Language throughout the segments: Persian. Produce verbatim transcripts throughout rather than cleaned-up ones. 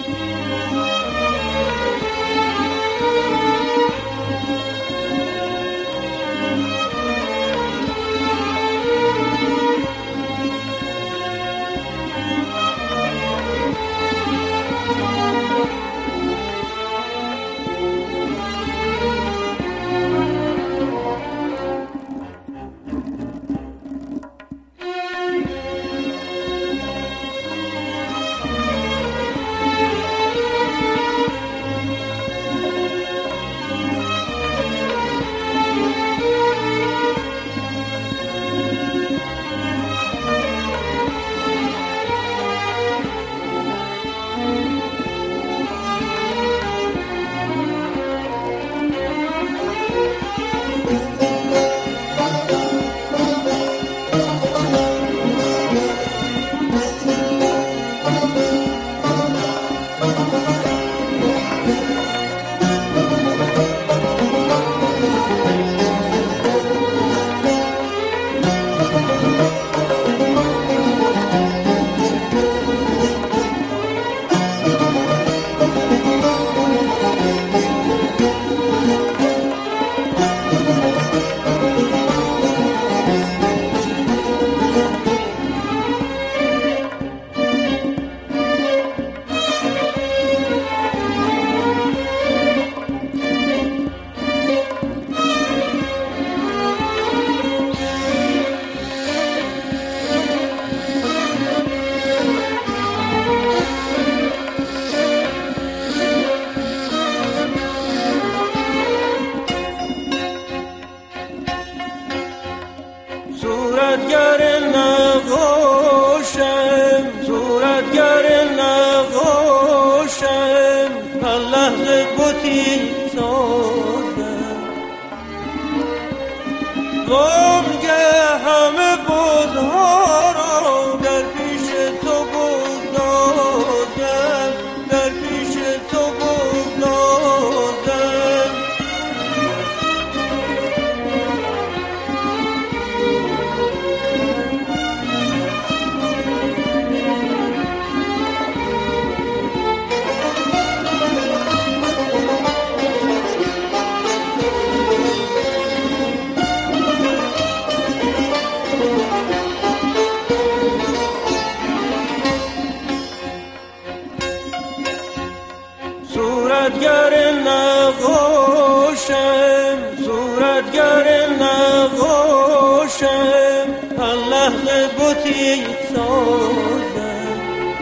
صورتگر نقاشم صورتگر نقاشم هر لحظه بتی سازم وانگه همه بتها را در پیش تو بگدازم در پیش تو بگدازم صورتگر نقاشم صورتگر نقاشم هر لحظه بتی سازم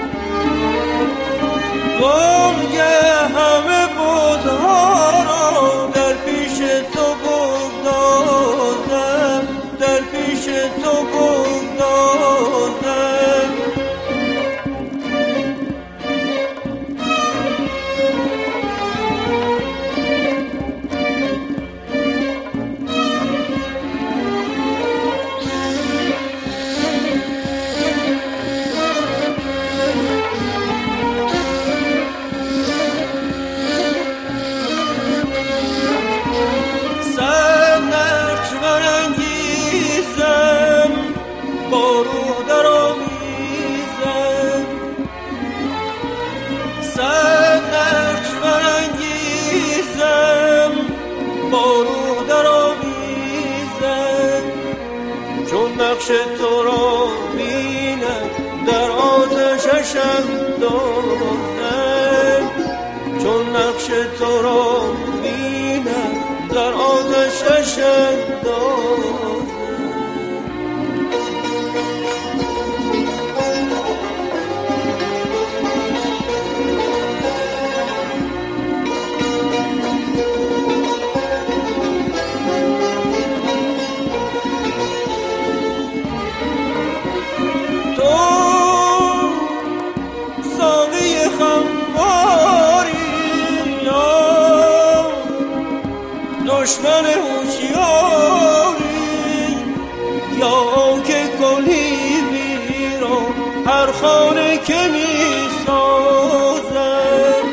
وانگه همه بتها را در پیش تو بگدازم در پیش تو بگدازم نقش تو را بینم در آتششم دازم چون نقش تو را بینم در آتششم دازم دشمن هوشیاری یا که کلی ویران هر خانه که می سازم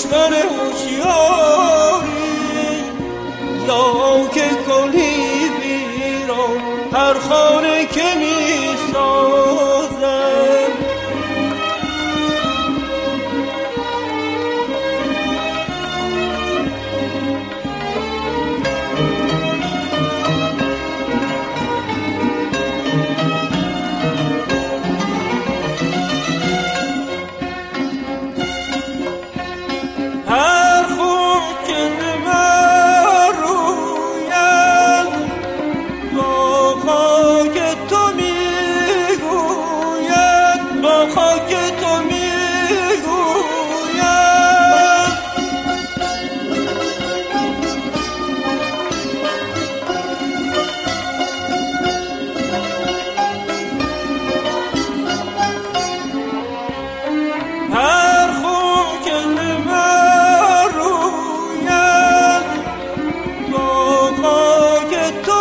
دشمن هوشیاری یا که کلی ویران هر خانه که می سازم. هر خون که من رویم با خاک تو میگوید، با خاک تو میگوید. هر خون که من رویم با خاک تو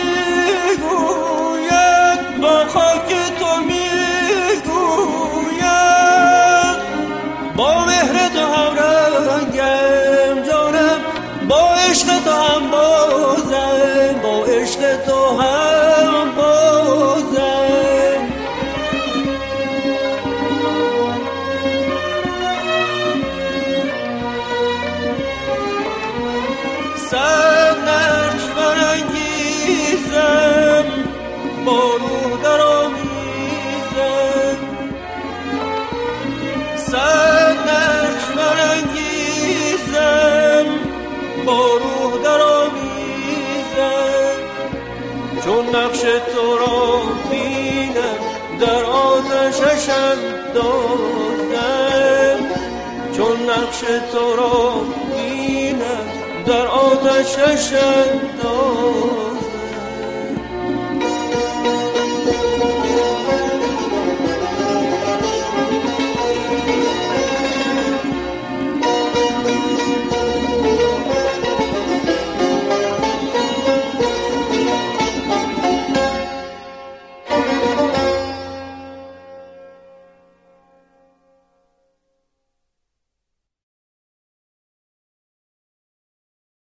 میگوید، با خاک تو میگوید. با مهر تو هم رنگم جانم، با عشق تو هم بازم، با عشق تو هم بازم. صد نقش برانگیزم با روح در آمیزم، صد نقش برانگیزم با روح در آمیزم. چون نقش تو را بینم در آتشش اندازم، چون نقش تو را بینم در آتشش اندازم.